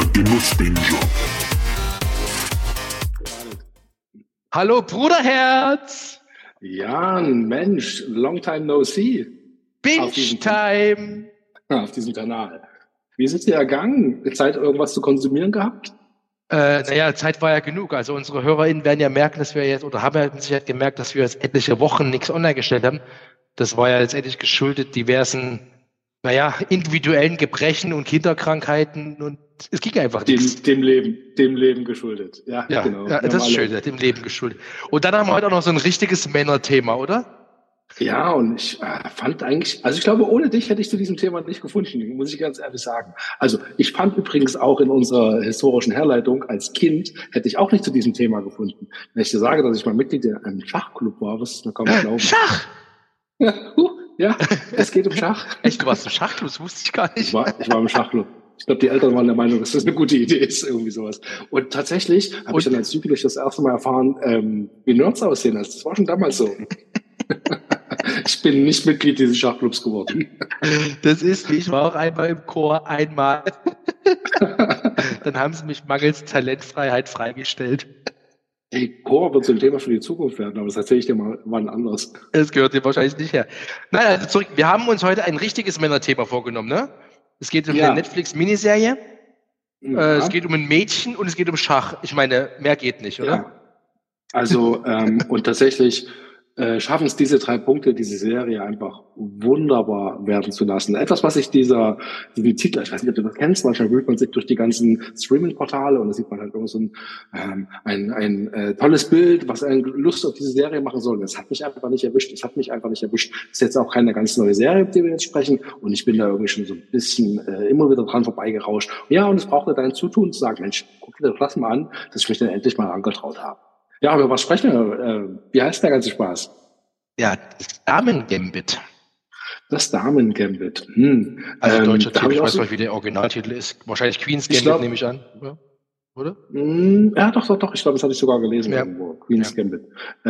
Genussbinge. Hallo Bruderherz! Jan, Mensch, long time no see. Binge-Time! Auf diesem Kanal. Wie ist es dir ergangen? Zeit, irgendwas zu konsumieren gehabt? Zeit war ja genug. Also unsere HörerInnen werden ja merken, dass wir jetzt, oder haben ja mit Sicherheit gemerkt, dass wir jetzt etliche Wochen nichts online gestellt haben. Das war ja letztendlich geschuldet diversen, individuellen Gebrechen und Kinderkrankheiten, und es ging einfach nichts. Dem Leben geschuldet. Ja, genau. Ja, das ist schön, dem Leben geschuldet. Und dann haben wir heute auch noch so ein richtiges Männerthema, oder? Ja, und ich fand eigentlich, also ich glaube, ohne dich hätte ich zu diesem Thema nicht gefunden, muss ich ganz ehrlich sagen. Also ich fand übrigens auch in unserer historischen Herleitung, als Kind hätte ich auch nicht zu diesem Thema gefunden. Wenn ich dir sage, dass ich mal Mitglied in einem Schachclub war, wirst du mir kaum glauben. Schach! Ja, es geht um Schach. Echt, du warst im Schachclub? Das wusste ich gar nicht. Ich war im Schachclub. Ich glaube, die Eltern waren der Meinung, dass das eine gute Idee ist, irgendwie sowas. Und tatsächlich habe ich dann als Jugendlicher das erste Mal erfahren, wie Nerds aussehen. Also das war schon damals so. Ich bin nicht Mitglied dieses Schachclubs geworden. Ich war auch einmal im Chor, einmal. Dann haben sie mich mangels Talentfreiheit freigestellt. Hey, Chor wird so ein Thema für die Zukunft werden, aber das erzähle ich dir mal wann anders. Es gehört dir wahrscheinlich nicht her. Nein, also zurück. Wir haben uns heute ein richtiges Männerthema vorgenommen, ne? Es geht um eine Netflix-Miniserie. Ja. Es geht um ein Mädchen und es geht um Schach. Ich meine, mehr geht nicht, oder? Ja. Also, und tatsächlich schaffen es diese 3 Punkte, diese Serie einfach wunderbar werden zu lassen. Etwas, was sich diesen Titel, ich weiß nicht, ob du das kennst, manchmal wühlt man sich durch die ganzen Streaming-Portale und da sieht man halt irgend so ein tolles Bild, was einen Lust auf diese Serie machen soll. Das hat mich einfach nicht erwischt. Das ist jetzt auch keine ganz neue Serie, über die wir jetzt sprechen, und ich bin da irgendwie schon so ein bisschen immer wieder dran vorbeigerauscht. Ja, und es brauchte dein Zutun zu sagen, Mensch, guck dir das mal an, dass ich mich dann endlich mal angetraut habe. Ja, aber was sprechen wir? Wie heißt der ganze Spaß? Ja, das Damen-Gambit. Das Damen-Gambit. Also deutscher Titel, ich weiß nicht, wie der Originaltitel ist. Wahrscheinlich Queen's Gambit, nehme ich an. Oder? Ja, doch. Ich glaube, das hatte ich sogar gelesen irgendwo. Queen's Gambit.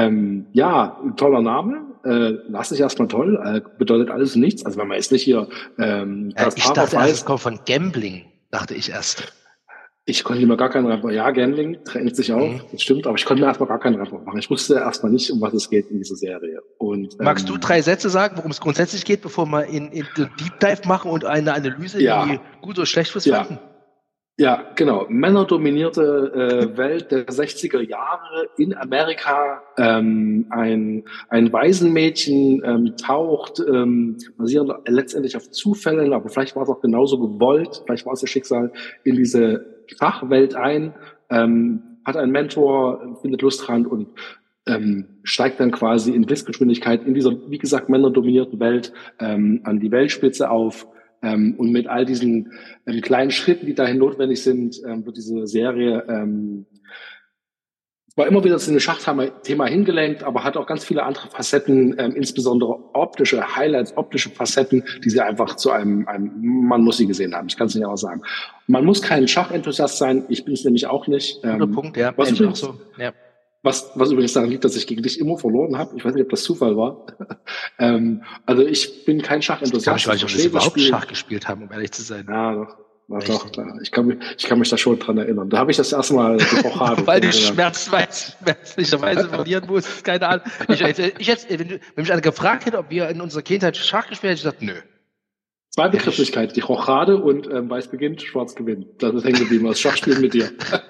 Toller Name. Lass dich erstmal toll. Bedeutet alles und nichts. Also wenn man jetzt nicht hier ich dachte erst, es kommt von Gambling, dachte ich erst. Ich konnte mir gar keinen Rapper. Ja, Gambling trennt sich auf, das stimmt, aber ich konnte mir erstmal gar keinen Rapper machen. Ich wusste erstmal nicht, um was es geht in dieser Serie. Und, magst du 3 Sätze sagen, worum es grundsätzlich geht, bevor wir in den Deep Dive machen und eine Analyse, wie gut oder schlecht wir es fanden? Ja, genau. Männerdominierte Welt der 60er Jahre in Amerika. Ein Waisenmädchen taucht basierend letztendlich auf Zufällen, aber vielleicht war es auch genauso gewollt, vielleicht war es das Schicksal, in diese Schachwelt ein, hat einen Mentor, findet Lust dran und steigt dann quasi in Blitzdgeschwindigkeit in dieser, wie gesagt, männerdominierten Welt an die Weltspitze auf. Und mit all diesen kleinen Schritten, die dahin notwendig sind, wird diese Serie zwar immer wieder zu einem Schachthema hingelenkt, aber hat auch ganz viele andere Facetten, insbesondere optische Highlights, optische Facetten, die sie einfach zu einem man muss sie gesehen haben. Ich kann es nicht anders sagen. Man muss kein Schachenthusiast sein. Ich bin es nämlich auch nicht. Guter Punkt, ja. Was übrigens daran liegt, dass ich gegen dich immer verloren habe. Ich weiß nicht, ob das Zufall war. Also ich bin kein Schachenthusiast. Ich weiß nicht, ob wir überhaupt Schach gespielt haben, um ehrlich zu sein. Ja, doch. Ich kann mich da schon dran erinnern. Da habe ich das erste Mal die Rochade. Weil du schmerzlicherweise verlieren musst. Keine Ahnung. Wenn mich einer gefragt hätte, ob wir in unserer Kindheit Schach gespielt hätten, hätte ich gesagt, nö. 2 Begrifflichkeiten, die Rochade und weiß beginnt, schwarz gewinnt. Das ist hängen geblieben, das Schachspielen mit dir.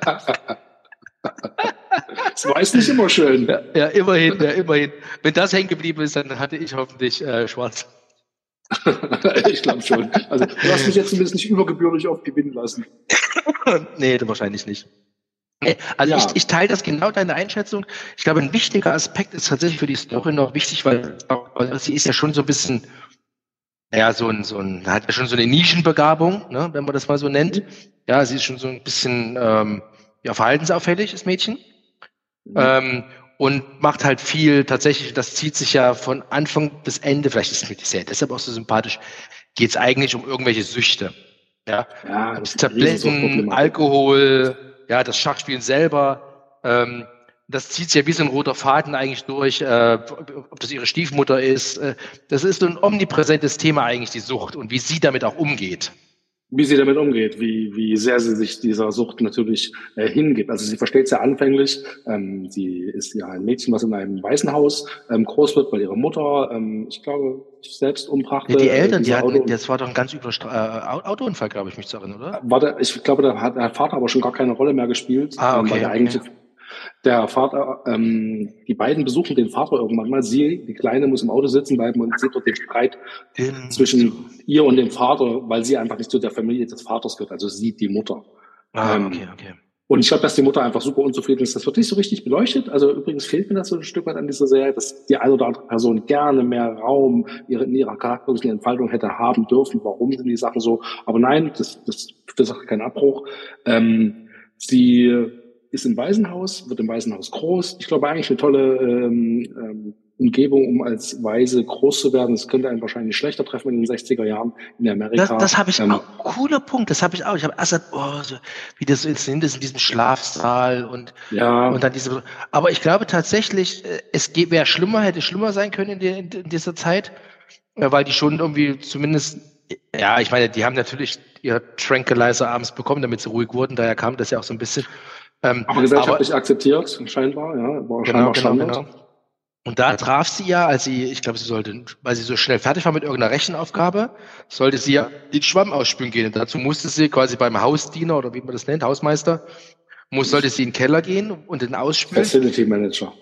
Das war jetzt nicht immer schön. Ja, immerhin. Wenn das hängen geblieben ist, dann hatte ich hoffentlich schwarz. Ich glaube schon. Also du hast mich jetzt zumindest nicht übergebührlich oft gewinnen lassen. Nee, wahrscheinlich nicht. Also ich teile das genau, deine Einschätzung. Ich glaube, ein wichtiger Aspekt ist tatsächlich für die Story noch wichtig, weil sie ist ja schon so ein bisschen, hat ja schon so eine Nischenbegabung, ne, wenn man das mal so nennt. Ja, sie ist schon so ein bisschen verhaltensauffällig, das Mädchen. Und macht halt viel, tatsächlich, das zieht sich ja von Anfang bis Ende, vielleicht ist mir die Serie deshalb auch so sympathisch, geht es eigentlich um irgendwelche Süchte. Ja, Tabletten, Alkohol, das Schachspielen selber, das zieht sich ja wie so ein roter Faden eigentlich durch, ob das ihre Stiefmutter ist. Das ist so ein omnipräsentes Thema eigentlich, die Sucht und wie sie damit auch umgeht. wie sie damit umgeht, wie sehr sie sich dieser Sucht natürlich hingibt. Also sie versteht es ja anfänglich. Sie ist ja ein Mädchen, was in einem Waisenhaus groß wird, weil ihre Mutter, ich glaube, sich selbst umbrachte. Ja, die Eltern, die Dieser hatten, Auto. das war doch ein ganz übler Autounfall, glaube ich, mich zu erinnern, oder? Ich glaube, da hat der Vater aber schon gar keine Rolle mehr gespielt, weil Okay, der okay. eigentliche der Vater, die beiden besuchen den Vater irgendwann mal. Sie, die Kleine, muss im Auto sitzen bleiben und sieht dort den Streit zwischen ihr und dem Vater, weil sie einfach nicht zu der Familie des Vaters gehört. Also sie, die Mutter. Okay. Und ich glaube, dass die Mutter einfach super unzufrieden ist. Das wird nicht so richtig beleuchtet. Also übrigens fehlt mir das so ein Stück weit an dieser Serie, dass die eine oder andere Person gerne mehr Raum in ihrer charakterlichen Entfaltung hätte haben dürfen. Warum sind die Sachen so? Aber nein, das ist kein Abbruch. Sie ist im Waisenhaus, wird im Waisenhaus groß. Ich glaube eigentlich eine tolle Umgebung, um als Waise groß zu werden. Das könnte einen wahrscheinlich schlechter treffen in den 60er Jahren in Amerika. Das habe ich auch, cooler Punkt, das habe ich auch. Ich habe erst gesagt, so, wie das so inszeniert ist in diesem Schlafsaal und dann diese, aber ich glaube tatsächlich, hätte schlimmer sein können in dieser Zeit, weil die schon irgendwie zumindest, ja, ich meine, die haben natürlich ihr Tranquilizer abends bekommen, damit sie ruhig wurden, daher kam das ja auch so ein bisschen. Aber gesellschaftlich akzeptiert, scheinbar, ja, war scheinbar Standard. Genau. Und da traf sie ja, weil sie so schnell fertig war mit irgendeiner Rechenaufgabe, sollte sie ja den Schwamm ausspülen gehen. Und dazu musste sie quasi beim Hausdiener oder wie man das nennt, Hausmeister, sollte sie in den Keller gehen und den ausspülen. Facility Manager.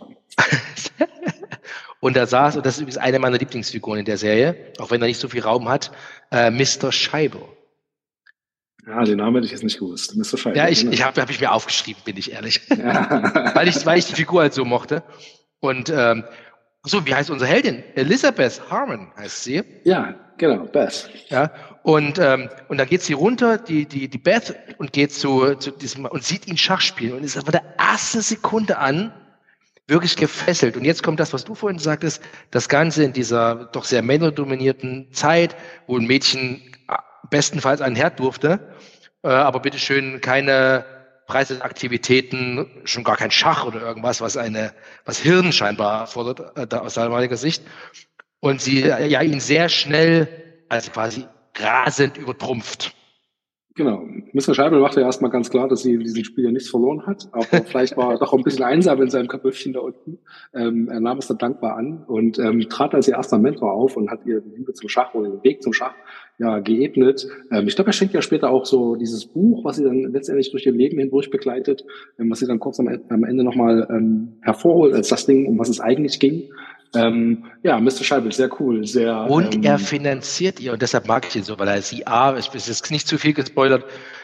Und da saß, und das ist übrigens eine meiner Lieblingsfiguren in der Serie, auch wenn er nicht so viel Raum hat, Mr. Scheibe. Ja, den Namen hätte ich jetzt nicht gewusst. Mr. Scheibe. Ja, hab ich mir aufgeschrieben, bin ich ehrlich. Ja. weil ich die Figur halt so mochte. Und wie heißt unsere Heldin? Elizabeth Harmon heißt sie. Ja, genau, Beth. Ja, und dann geht sie runter, die Beth, und geht zu diesem und sieht ihn Schach spielen und ist von der ersten Sekunde an wirklich gefesselt. Und jetzt kommt das, was du vorhin sagtest, das Ganze in dieser doch sehr männerdominierten Zeit, wo ein Mädchen bestenfalls einen Herd durfte, aber bitteschön keine Freizeitaktivitäten, schon gar kein Schach oder irgendwas, was Hirn scheinbar fordert, aus damaliger Sicht. Und sie ihn sehr schnell, also quasi rasend übertrumpft. Genau. Mr. Scheibel machte ja erstmal ganz klar, dass sie in diesem Spiel ja nichts verloren hat, aber vielleicht war er doch ein bisschen einsam in seinem Köpfchen da unten. Er nahm es dann dankbar an und trat als ihr erster Mentor auf und hat ihr die Liebe zum Schach oder den Weg zum Schach geebnet. Ich glaube, er schenkt ja später auch so dieses Buch, was sie dann letztendlich durch ihr Leben hindurch begleitet, was sie dann kurz am Ende nochmal hervorholt als das Ding, um was es eigentlich ging. Mr. Scheibel, sehr cool, sehr. Und er finanziert ihr, und deshalb mag ich ihn so, weil er sie ich bin jetzt nicht zu viel gespoilert.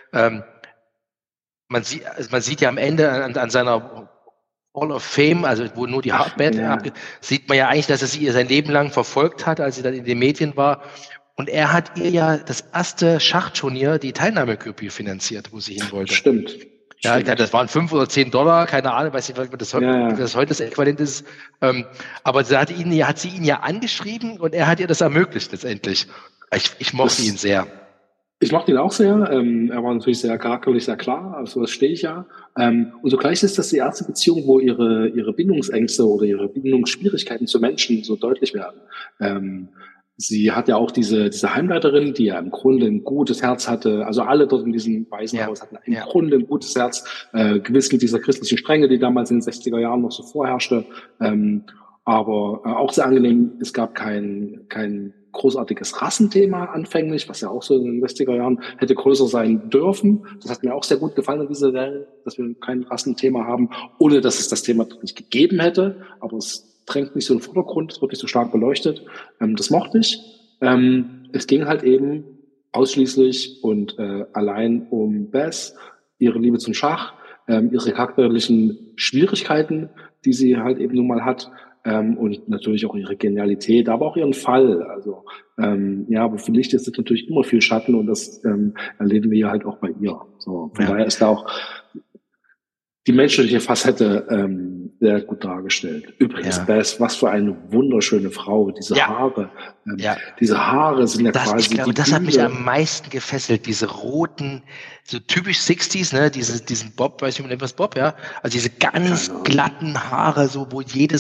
Man sieht ja am Ende an seiner Hall of Fame, also wo nur die Hardband sieht man ja eigentlich, dass er sie ihr sein Leben lang verfolgt hat, als sie dann in den Medien war. Und er hat ihr ja das erste Schachturnier, die Teilnahmegebühr finanziert, wo sie hin wollte. Stimmt. Ja, das waren $5 oder $10, keine Ahnung, weiß nicht, was das heute das Äquivalent ist. Aber sie hat sie ihn ja angeschrieben und er hat ihr das ermöglicht letztendlich. Ich mochte ihn sehr. Ich mochte ihn auch sehr. Er war natürlich sehr charakterlich, sehr klar. Also das stehe ich ja. Und zugleich ist das die erste Beziehung, wo ihre Bindungsängste oder ihre Bindungsschwierigkeiten zu Menschen so deutlich werden. Sie hat ja auch diese Heimleiterin, die ja im Grunde ein gutes Herz hatte. Also alle dort in diesem Waisenhaus hatten im Grunde ein gutes Herz, gewiss mit dieser christlichen Strenge, die damals in den 60er Jahren noch so vorherrschte. Aber auch sehr angenehm, es gab kein großartiges Rassenthema anfänglich, was ja auch so in den 60er Jahren hätte größer sein dürfen. Das hat mir auch sehr gut gefallen an dieser Serie, dass wir kein Rassenthema haben, ohne dass es das Thema nicht gegeben hätte. Aber es drängt nicht so in den Vordergrund, es wird nicht so stark beleuchtet. Das mochte ich. Es ging halt eben ausschließlich und allein um Beth, ihre Liebe zum Schach, ihre charakterlichen Schwierigkeiten, die sie halt eben nun mal hat, und natürlich auch ihre Genialität, aber auch ihren Fall. Also aber für Licht ist es natürlich immer viel Schatten und das erleben wir ja halt auch bei ihr. So, von daher ist da auch die menschliche Facette sehr gut dargestellt. Übrigens, Beth, was für eine wunderschöne Frau. Diese Haare. Diese Haare sind quasi. Ich glaube, das hat mich am meisten gefesselt. Diese roten, so typisch 60s, ne? Diesen Bob, weiß ich nicht, was Bob, ja? Also diese ganz glatten Haare, so, wo jede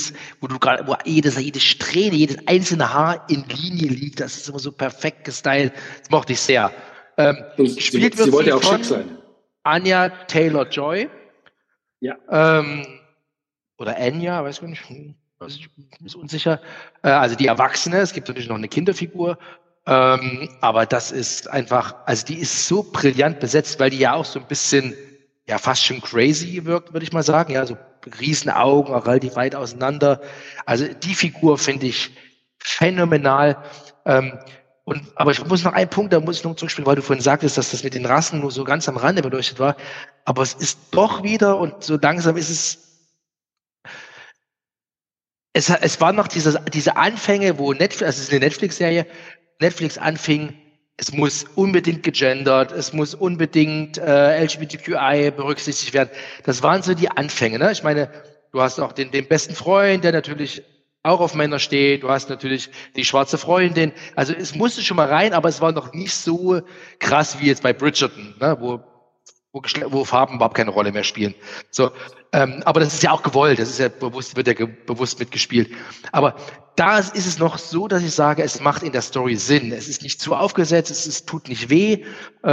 Strähne, jedes einzelne Haar in Linie liegt. Das ist immer so perfekt gestylt. Das mochte ich sehr. Gespielt wird sie wollte ja auch von schick sein. Anya Taylor-Joy. Ja. Oder Anya, weiß ich nicht, ist unsicher. Also die Erwachsene, es gibt natürlich noch eine Kinderfigur, aber das ist einfach, also die ist so brillant besetzt, weil die ja auch so ein bisschen, ja, fast schon crazy wirkt, würde ich mal sagen. Ja, so Riesenaugen, auch relativ weit auseinander. Also die Figur finde ich phänomenal. Aber ich muss noch einen Punkt, da muss ich noch zurückspielen, weil du vorhin sagtest, dass das mit den Rassen nur so ganz am Rande beleuchtet war. Aber es ist doch wieder, und so langsam ist es war noch diese Anfänge, wo Netflix, also es ist eine Netflix-Serie, Netflix anfing, es muss unbedingt gegendert, es muss unbedingt LGBTQI berücksichtigt werden. Das waren so die Anfänge. Ne? Ich meine, du hast auch den besten Freund, der natürlich auch auf Männer steht. Du hast natürlich die schwarze Freundin. Also es musste schon mal rein, aber es war noch nicht so krass wie jetzt bei Bridgerton, ne? wo Farben überhaupt keine Rolle mehr spielen. So, aber das ist ja auch gewollt, das ist ja bewusst, wird ja bewusst mitgespielt. Aber da ist es noch so, dass ich sage, es macht in der Story Sinn. Es ist nicht zu aufgesetzt, es tut nicht weh.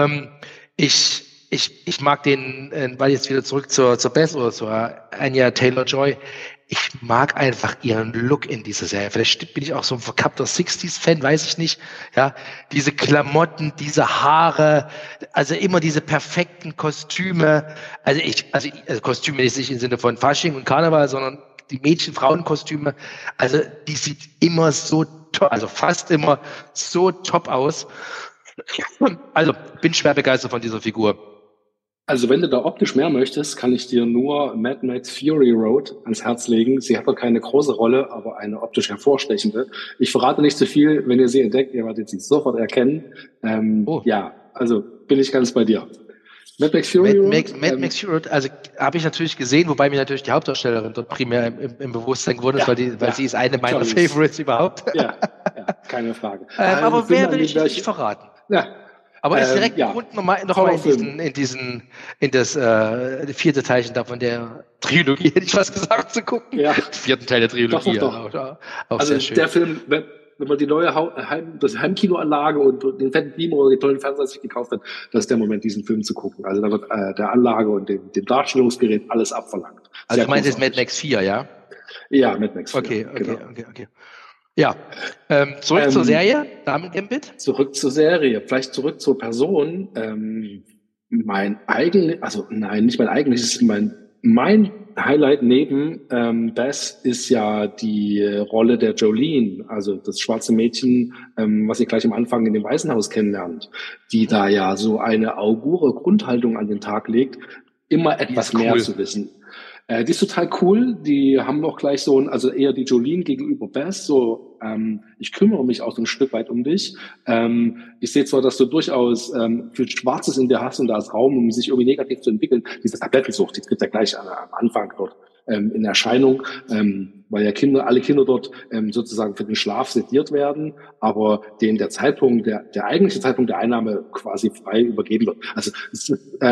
Ich mag den, weil jetzt wieder zurück zur Beth oder zur Anya Taylor-Joy. Ich mag einfach ihren Look in dieser Serie. Vielleicht bin ich auch so ein verkappter 60s-Fan, weiß ich nicht. Ja, diese Klamotten, diese Haare, also immer diese perfekten Kostüme. Also Kostüme ist nicht im Sinne von Fasching und Karneval, sondern die Mädchen-Frauen-Kostüme. Also die sieht immer so top, also fast immer so top aus. Also bin schwer begeistert von dieser Figur. Also wenn du da optisch mehr möchtest, kann ich dir nur Mad Max Fury Road ans Herz legen. Sie hat doch keine große Rolle, aber eine optisch hervorstechende. Ich verrate nicht zu viel. Wenn ihr sie entdeckt, ihr werdet sie sofort erkennen. Ja, also bin ich ganz bei dir. Mad Max Fury Road, also habe ich natürlich gesehen, wobei mir natürlich die Hauptdarstellerin dort primär im Bewusstsein geworden ist, weil sie ist eine meiner Favorites überhaupt. Ja, keine Frage. Aber wer will ich nicht verraten? Ja. Aber ist direkt ein Grund, noch mal in das vierte Teilchen da von der Trilogie, hätte ich was gesagt, zu gucken. Ja. Vierten Teil der Trilogie. Doch. Auch also sehr schön. Der Film, wenn man die neue Heimkinoanlage und den fetten Beamer oder die tollen Fernseher sich gekauft hat, das ist der Moment, diesen Film zu gucken. Also da wird der Anlage und dem Darstellungsgerät alles abverlangt. Also du meinst jetzt Mad Max 4, ja? Ja, Mad Max 4. Okay. Ja, zurück zur Serie, Damen Gambit. Zurück zur Serie, vielleicht zurück zur Person. Mein Highlight neben Bess ist ja die Rolle der Jolene, also das schwarze Mädchen, was ihr gleich am Anfang in dem Waisenhaus kennenlernt, die da ja so eine augure Grundhaltung an den Tag legt, immer etwas mehr zu wissen. Die ist total cool. Die haben auch gleich also eher die Jolene gegenüber Bess, ich kümmere mich auch so ein Stück weit um dich. Ich sehe zwar, dass du durchaus viel Schwarzes in dir hast und da ist Raum, um sich irgendwie negativ zu entwickeln. Diese Tablettensucht, die tritt ja gleich am Anfang dort in Erscheinung, weil ja alle Kinder dort sozusagen für den Schlaf sediert werden, aber denen der eigentliche Zeitpunkt der Einnahme quasi frei übergeben wird. Also es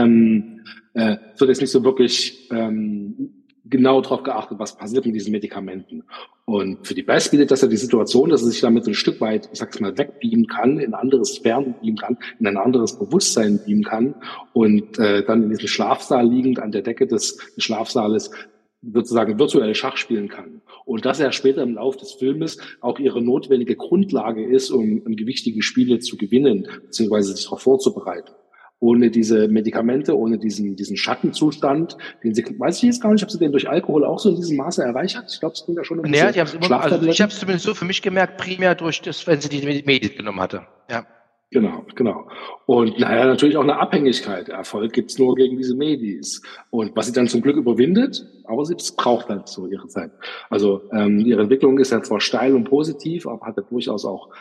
wird jetzt nicht so wirklich genau darauf geachtet, was passiert mit diesen Medikamenten. Und für die Bess bietet das ja die Situation, dass sie sich damit so ein Stück weit, ich sag's mal, wegbeamen kann, in anderes Sphären beamen kann, in ein anderes Bewusstsein beamen kann und dann in diesem Schlafsaal liegend an der Decke des Schlafsaales sozusagen virtuell Schach spielen kann. Und dass er später im Laufe des Filmes auch ihre notwendige Grundlage ist, um gewichtige Spiele zu gewinnen, beziehungsweise sich darauf vorzubereiten. Ohne diese Medikamente, ohne diesen Schattenzustand, weiß ich jetzt gar nicht, ob sie den durch Alkohol auch so in diesem Maße erreichert. Ich glaube, es ging ja schon um ich habe es zumindest so für mich gemerkt, primär durch das, wenn sie die Medien genommen hatte. Ja. Genau. Und natürlich auch eine Abhängigkeit. Erfolg gibt's nur gegen diese Medis. Und was sie dann zum Glück überwindet, aber sie braucht dann so ihre Zeit. Also ihre Entwicklung ist ja zwar steil und positiv, aber hat ja durchaus auch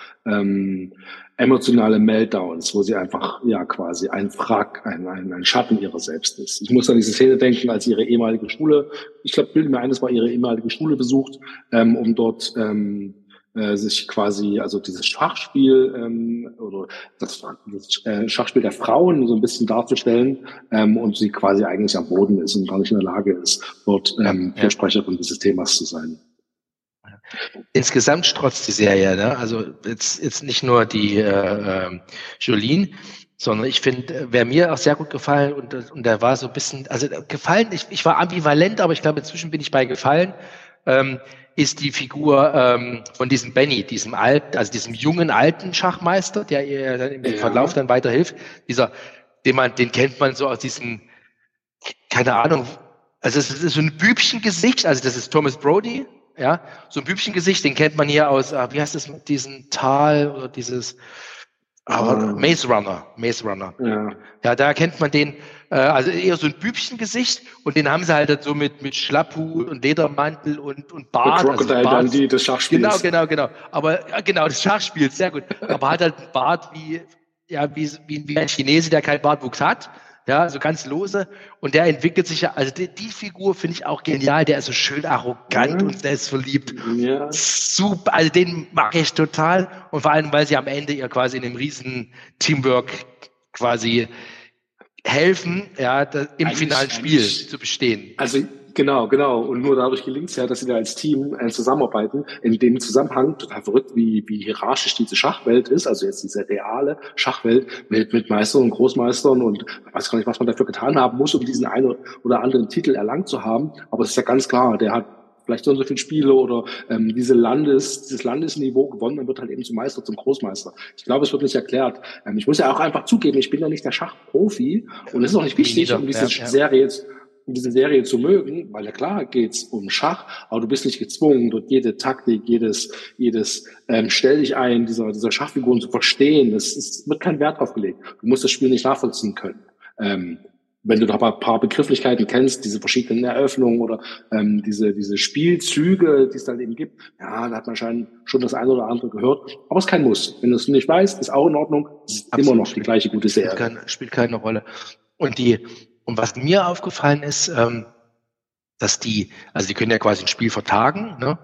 emotionale Meltdowns, wo sie einfach quasi ein Wrack, ein Schatten ihrer selbst ist. Ich muss an diese Szene denken, als ihre ehemalige Schule, ich glaube, bilde mir ein, es war ihre ehemalige Schule besucht, um dort sich quasi, also dieses Schachspiel oder das Schachspiel der Frauen so ein bisschen darzustellen und sie quasi eigentlich am Boden ist und gar nicht in der Lage ist, dort Fürsprecherin dieses Themas zu sein. insgesamt strotzt die Serie, ne? Also jetzt nicht nur die Jolene, sondern ich finde, wer mir auch sehr gut gefallen und der war so ein bisschen, also gefallen, ich war ambivalent, aber ich glaube, inzwischen bin ich bei gefallen, ist die Figur von diesem Benny, diesem jungen alten Schachmeister, der ihr dann im Verlauf dann weiterhilft. Den kennt man so aus diesem, keine Ahnung, also es ist so ein Bübchengesicht, also das ist Thomas Brody, ja, so ein Bübchengesicht, den kennt man hier aus, wie heißt das mit diesem Tal oder dieses Maze Runner. Ja, da kennt man den, also eher so ein Bübchengesicht und den haben sie halt so mit Schlapphut und Ledermantel und Bart. Der Crocodile Dundee des Schachspiels. Genau. Aber genau, des Schachspiels, sehr gut. Aber hat halt einen Bart wie ein Chinese, der keinen Bartwuchs hat. Ja, so ganz lose. Und der entwickelt sich ja, also die Figur finde ich auch genial. Der ist so schön arrogant und selbstverliebt. Ja. Super, also den mag ich total. Und vor allem, weil sie am Ende ihr quasi in einem riesen Teamwork quasi helfen, ja, im finalen Spiel zu bestehen. Also genau. Und nur dadurch gelingt es ja, dass sie da als Team zusammenarbeiten. In dem Zusammenhang, total verrückt, wie hierarchisch diese Schachwelt ist, also jetzt diese reale Schachwelt mit Meistern und Großmeistern und ich weiß gar nicht, was man dafür getan haben muss, um diesen einen oder anderen Titel erlangt zu haben. Aber es ist ja ganz klar, der hat vielleicht so viele Spiele oder dieses Landesniveau gewonnen, dann wird halt eben zum Meister, zum Großmeister. Ich glaube, es wird nicht erklärt. Ich muss ja auch einfach zugeben, ich bin ja nicht der Schachprofi und es ist auch nicht wichtig, um diese Serie zu mögen, weil ja klar geht's um Schach, aber du bist nicht gezwungen, dort jede Taktik, jedes Stell dich ein, dieser Schachfiguren zu verstehen. Es wird kein Wert drauf gelegt. Du musst das Spiel nicht nachvollziehen können. Wenn du da ein paar Begrifflichkeiten kennst, diese verschiedenen Eröffnungen oder diese Spielzüge, die es dann eben gibt, ja, da hat man schon das eine oder andere gehört. Aber es ist kein Muss. Wenn du es nicht weißt, ist auch in Ordnung. Es ist immer noch die gleiche gute Serie. Spielt keine Rolle. Und was mir aufgefallen ist, dass die können ja quasi ein Spiel vertagen, ne?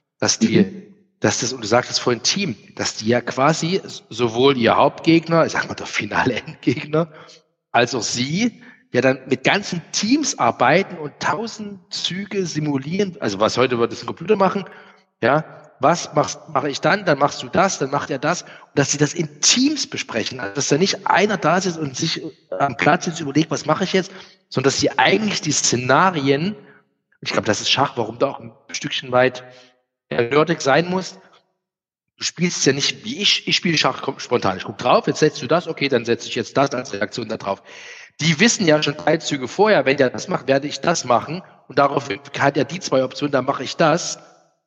Und du sagtest vorhin Team, dass die ja quasi sowohl ihr Hauptgegner, ich sag mal der finale Endgegner, als auch sie ja dann mit ganzen Teams arbeiten und 1000 Züge simulieren, also was heute wird das ein Computer machen, ja, was mache ich dann machst du das, dann macht er das, und dass sie das in Teams besprechen, also dass da nicht einer da sitzt und sich am Platz jetzt überlegt, was mache ich jetzt, sondern dass sie eigentlich die Szenarien, ich glaube, das ist Schach, warum du auch ein Stückchen weit nerdig sein musst, du spielst ja nicht wie ich spiele Schach spontan, ich gucke drauf, jetzt setzt du das, okay, dann setze ich jetzt das als Reaktion da drauf. Die wissen ja schon 3 Züge vorher, wenn der das macht, werde ich das machen und darauf hat er die 2 Optionen, dann mache ich das.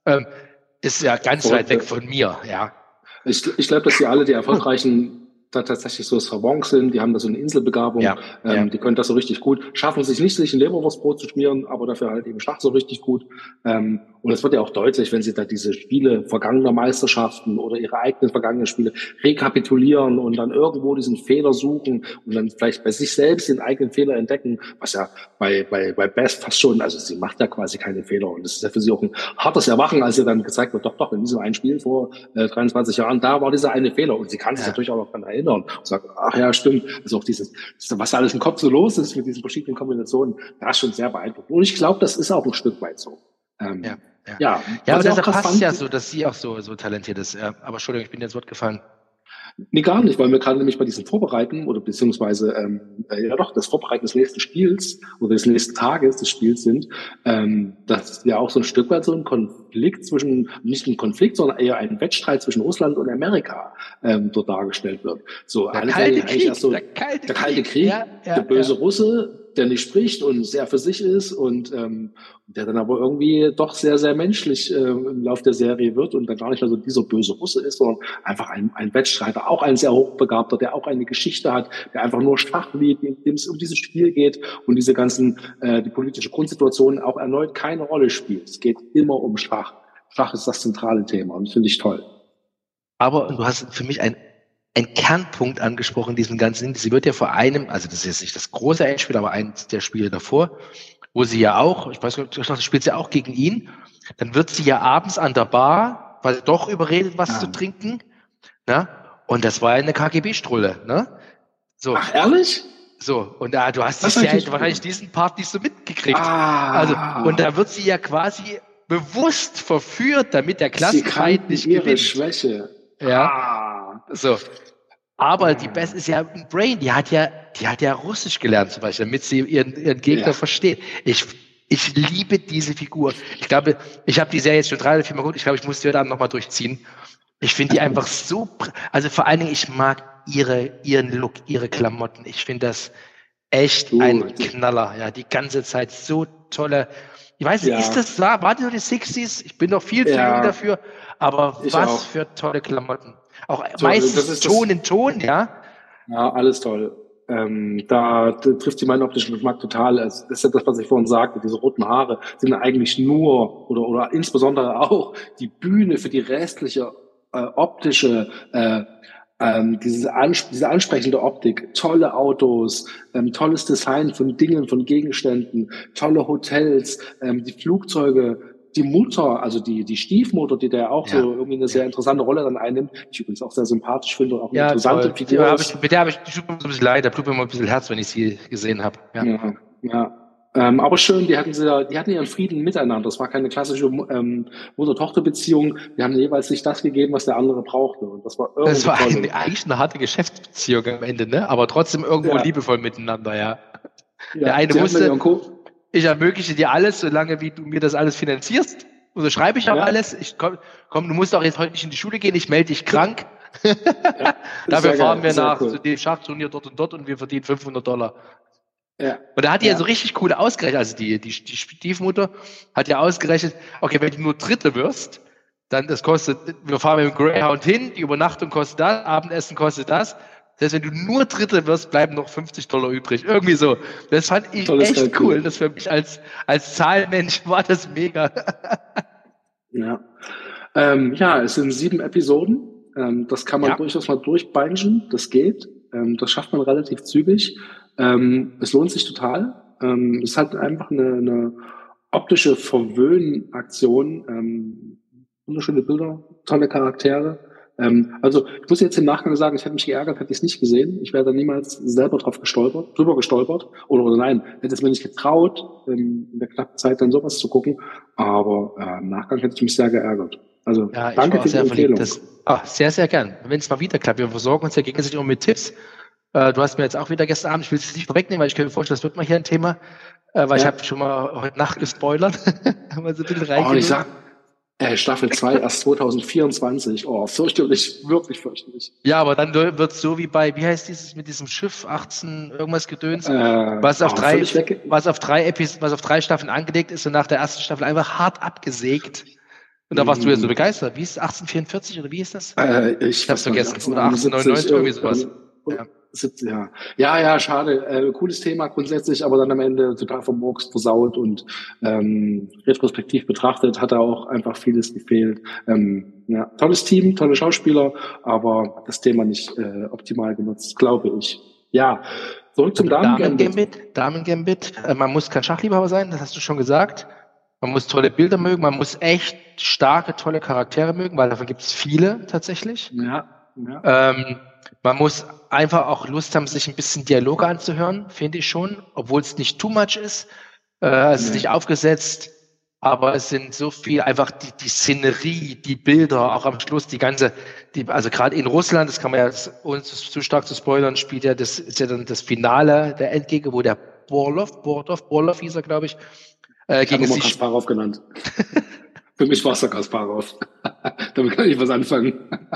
Ist ja ganz weit weg von mir, ja. Ich glaube, dass alle die erfolgreichen da tatsächlich so Savants sind, die haben da so eine Inselbegabung, die können das so richtig gut, schaffen sich nicht, sich ein Leberwurstbrot zu schmieren, aber dafür halt eben Schach so richtig gut. Und es wird ja auch deutlich, wenn sie da diese Spiele vergangener Meisterschaften oder ihre eigenen vergangenen Spiele rekapitulieren und dann irgendwo diesen Fehler suchen und dann vielleicht bei sich selbst den eigenen Fehler entdecken, was ja bei Beth fast schon, also sie macht ja quasi keine Fehler und das ist ja für sie auch ein hartes Erwachen, als ihr dann gezeigt wird, doch, in diesem einen Spiel vor 23 Jahren, da war dieser eine Fehler und sie kann sich natürlich auch noch daran erinnern und sagt, ach ja, stimmt, also auch was alles im Kopf so los ist mit diesen verschiedenen Kombinationen, das ist schon sehr beeindruckend. Und ich glaube, das ist auch ein Stück weit so. Ja, aber deshalb passt ja so, dass sie auch so talentiert ist. Ja. Aber Entschuldigung, ich bin dir ins Wort gefallen. Nee, gar nicht, weil wir gerade nämlich bei diesem Vorbereiten oder beziehungsweise das Vorbereiten des nächsten Spiels oder des nächsten Tages des Spiels sind, dass ja auch so ein Stück weit so ein Konflikt nicht ein Konflikt, sondern eher ein Wettstreit zwischen Russland und Amerika dort dargestellt wird. So der Kalte Krieg, der böse Russe, der nicht spricht und sehr für sich ist und der dann aber irgendwie doch sehr, sehr menschlich im Lauf der Serie wird und dann gar nicht mehr so dieser böse Russe ist, sondern einfach ein Wettstreiter, auch ein sehr hochbegabter, der auch eine Geschichte hat, der einfach nur Schach liebt, in dem es um dieses Spiel geht und diese ganzen, die politische Grundsituation auch erneut keine Rolle spielt. Es geht immer um Schach. Schach ist das zentrale Thema und das finde ich toll. Aber du hast für mich ein Kernpunkt angesprochen, diesen ganzen Ding. Sie wird ja vor einem, also das ist jetzt nicht das große Endspiel, aber eins der Spiele davor, wo sie ja auch, ich weiß nicht, das spielt sie auch gegen ihn, dann wird sie ja abends an der Bar, weil sie doch überredet, was zu trinken, ne? Und das war ja eine KGB-Strulle, ne? So. Ach, ehrlich? So, und du hast wahrscheinlich diesen Part nicht so mitgekriegt. Also, und da wird sie ja quasi bewusst verführt, damit der Klassenfeind nicht ihre gewinnt. Schwäche. Ja. So. Aber die Bess ist ja ein Brain, die hat ja Russisch gelernt zum Beispiel, damit sie ihren Gegner versteht. Ich liebe diese Figur. Ich glaube, ich habe die Serie jetzt schon 3 oder 4 Mal gut. Ich glaube, ich muss die heute Abend nochmal durchziehen. Ich finde die einfach so, also vor allen Dingen, ich mag ihren Look, ihre Klamotten. Ich finde das echt ein Knaller. Ja, die ganze Zeit so tolle. Ich weiß nicht, war die nur die 60s? Ich bin doch viel zu jung dafür. Aber was auch für tolle Klamotten. Auch toll, meistens Ton in Ton, ja? Ja, alles toll. Da trifft sie meinen optischen Geschmack total. Das ist ja das, was ich vorhin sagte. Diese roten Haare sind eigentlich nur oder insbesondere auch die Bühne für die restliche optische, diese ansprechende Optik. Tolle Autos, tolles Design von Dingen, von Gegenständen, tolle Hotels, die Flugzeuge, die Mutter, also die Stiefmutter, die da auch so irgendwie eine sehr interessante Rolle dann einnimmt, die ich übrigens auch sehr sympathisch finde und auch eine interessante Figur. Mit der habe ich so ein bisschen leid, da blutet mir immer ein bisschen Herz, wenn ich sie gesehen habe. Ja. Aber schön, die hatten ihren Frieden miteinander. Das war keine klassische Mutter-Tochter-Beziehung. Die haben jeweils nicht das gegeben, was der andere brauchte. Und das war eigentlich eine harte Geschäftsbeziehung am Ende, ne? Aber trotzdem irgendwo liebevoll miteinander, ja. Der eine wusste, ich ermögliche dir alles, solange wie du mir das alles finanzierst. Und so schreibe ich auch alles. Komm, du musst auch jetzt heute nicht in die Schule gehen, ich melde dich krank. Dafür fahren wir nach zu dem Schachturnier dort und dort und wir verdienen $500. Ja. Und da hat die ja so richtig cool ausgerechnet, also die Stiefmutter hat ja ausgerechnet, okay, wenn du nur Dritte wirst, dann wir fahren mit dem Greyhound hin, die Übernachtung kostet das, Abendessen kostet das. Das heißt, wenn du nur Dritte wirst, bleiben noch $50 übrig. Irgendwie so. Das fand ich tolles echt Kalkül. Cool. Das für mich als Zahlenmensch war das mega. Ja. Es sind 7 Episoden. Das kann man durchaus mal durchbingen. Das geht. Das schafft man relativ zügig. Es lohnt sich total. Es hat einfach eine optische Verwöhnaktion. Wunderschöne Bilder, tolle Charaktere. Also ich muss jetzt im Nachgang sagen, ich hätte mich geärgert, hätte ich es nicht gesehen. Ich wäre da niemals selber drüber gestolpert. Oder nein, hätte es mir nicht getraut, in der knappen Zeit dann sowas zu gucken. Aber im Nachgang hätte ich mich sehr geärgert. Also danke für die Empfehlung. Sehr, sehr gern. Wenn es mal wieder klappt, wir versorgen uns ja gegenseitig auch mit Tipps. Du hast mir jetzt auch wieder gestern Abend, ich will es nicht vorwegnehmen, weil ich kann mir vorstellen, das wird mal hier ein Thema, weil ich habe schon mal heute Nacht gespoilert. Haben wir so ein bisschen ich sag, Staffel 2 erst 2024. Oh, fürchterlich, wirklich fürchterlich. Ja, aber dann wird es so wie bei, wie heißt dieses mit diesem Schiff, 18 irgendwas Gedöns, was auf 3 Staffeln angelegt ist und nach der ersten Staffel einfach hart abgesägt. Und da warst du ja so begeistert. Wie ist es, 1844 oder wie ist das? Ich hab's vergessen. Oder 1899, irgendwie sowas. Ja, schade. Cooles Thema grundsätzlich, aber dann am Ende total vermurkst, versaut und retrospektiv betrachtet hat da auch einfach vieles gefehlt. Tolles Team, tolle Schauspieler, aber das Thema nicht optimal genutzt, glaube ich. Ja, zurück zum Damen-Gambit. Damen-Gambit. Man muss kein Schachliebhaber sein, das hast du schon gesagt. Man muss tolle Bilder mögen, man muss echt starke, tolle Charaktere mögen, weil davon gibt es viele tatsächlich. Man muss einfach auch Lust haben, sich ein bisschen Dialoge anzuhören, finde ich schon, obwohl es nicht too much ist. Es ist nicht aufgesetzt, aber es sind so viel, einfach die Szenerie, die Bilder, auch am Schluss also gerade in Russland, das kann man ja, ohne zu stark zu spoilern, ist ja dann das Finale der Endgegner, wo der Borlov hieß er, glaube ich, gegen sich Kasparov genannt. Für mich war es der Kasparov. Damit kann ich was anfangen.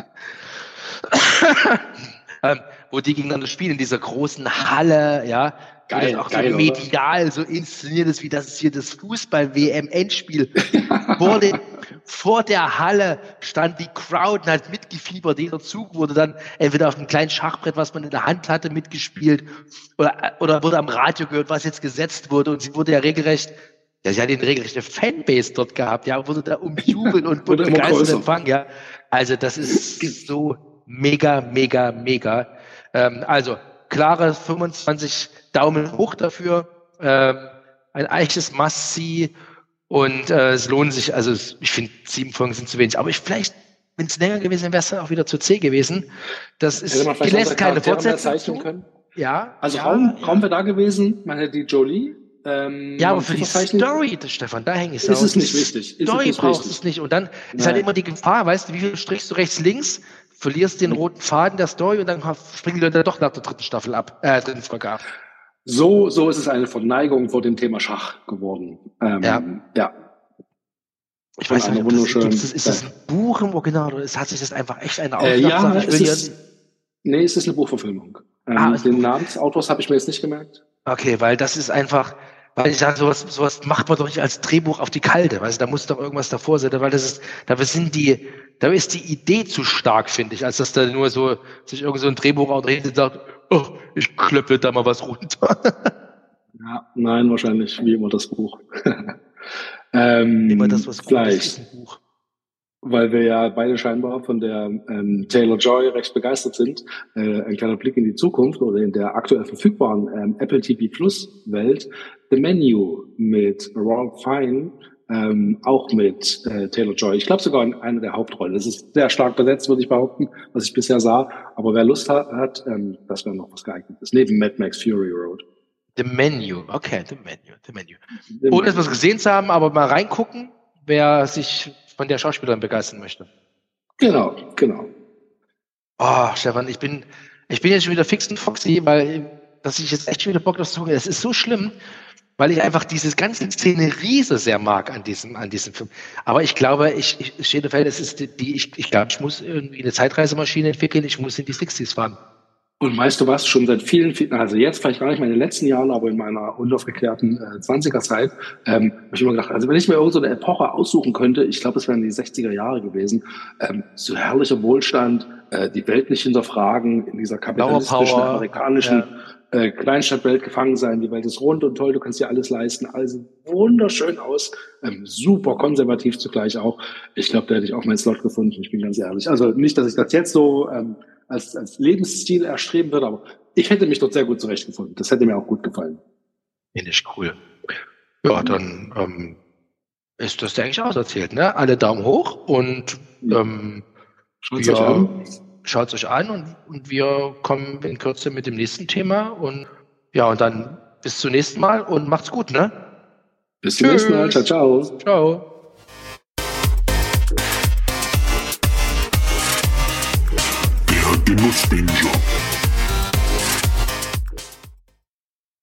Wo die gegeneinander spielen in dieser großen Halle, ja. Geil, auch geil, so medial, so inszeniert ist, wie das ist hier das Fußball-WM-Endspiel. Vor der Halle stand die Crowd und hat mitgefiebert. Jeder Zug wurde dann entweder auf einem kleinen Schachbrett, was man in der Hand hatte, mitgespielt oder wurde am Radio gehört, was jetzt gesetzt wurde. Und sie wurde ja regelrecht, sie hat eine regelrechte Fanbase dort gehabt, ja, wurde da umjubelt und begeistert empfangen, ja. Also das ist so mega, mega, mega. Also klare 25 Daumen hoch dafür. Ein echtes Must-See und es lohnt sich. Also ich finde 7 Folgen sind zu wenig. Aber vielleicht, wenn es länger gewesen wäre, wäre es dann auch wieder zu zäh gewesen. Das ist, die lässt keine Fortsetzung zu. Ja. Also Raum wäre da gewesen. Man hätte die Jolie Ja, aber für die Story, Stefan, da hänge ich ist es nicht wichtig. Story brauchst du es nicht. Und dann ist halt immer die Gefahr, weißt du, wie viel strichst du rechts, links, verlierst den roten Faden der Story und dann springen die Leute doch nach der dritten Folge ab. So ist es eine Verneigung vor dem Thema Schach geworden. Ja. Ich weiß nicht, ist das ein Buch im Original oder hat sich das einfach echt eine Ausgabe? Es ist eine Buchverfilmung. Den Namen des Autors habe ich mir jetzt nicht gemerkt. Okay, weil das ist einfach, weil ich sage, sowas macht man doch nicht als Drehbuch auf die Kalte, weißt du, da muss doch irgendwas davor sein, weil da ist die Idee zu stark, finde ich, als dass da nur so sich irgend so ein Drehbuchautor redet und sagt, oh, ich klöpple da mal was runter. Ja, nein, wahrscheinlich wie immer das Buch. Immer das, was gut ist ein Buch. Weil wir ja beide scheinbar von der Taylor-Joy recht begeistert sind. Ein kleiner Blick in die Zukunft oder in der aktuell verfügbaren Apple TV Plus Welt. The Menu mit Ralph Fiennes, auch mit Taylor-Joy. Ich glaube sogar in einer der Hauptrollen. Es ist sehr stark besetzt, würde ich behaupten, was ich bisher sah. Aber wer Lust hat, das wäre noch was geeignetes. Neben Mad Max Fury Road. The Menu, okay, The Menu. Ohne etwas gesehen zu haben, aber mal reingucken, wer sich von der Schauspielerin begeistern möchte. Genau. Oh, Stefan, ich bin jetzt schon wieder fix und foxy, dass ich jetzt echt schon wieder Bock drauf habe. Es ist so schlimm, weil ich einfach diese ganze Szenerie so sehr mag an diesem Film. Aber ich glaube, ich stehe dafür, ich glaube, ich muss irgendwie eine Zeitreisemaschine entwickeln, ich muss in die 60s fahren. Und weißt du was, schon seit vielen, also jetzt vielleicht gar nicht mehr in den letzten Jahren, aber in meiner unaufgeklärten 20er-Zeit, habe ich immer gedacht, also wenn ich mir irgendeine Epoche aussuchen könnte, ich glaube, es wären die 60er Jahre gewesen, so herrlicher Wohlstand, die Welt nicht hinterfragen, in dieser kapitalistischen, amerikanischen Kleinstadtwelt gefangen sein, die Welt ist rund und toll, du kannst dir alles leisten, alles wunderschön aus, super konservativ zugleich auch. Ich glaube, da hätte ich auch meinen Slot gefunden, ich bin ganz ehrlich. Also nicht, dass ich das jetzt so als Lebensstil erstreben würde, aber ich hätte mich dort sehr gut zurechtgefunden. Das hätte mir auch gut gefallen. Finde ich cool. Ja, dann ist das eigentlich auserzählt, ne? Alle Daumen hoch und schaut euch an und wir kommen in Kürze mit dem nächsten Thema und dann bis zum nächsten Mal und macht's gut, ne? Bis zum nächsten Mal. Ciao, ciao. Ciao. Der Genussbinger.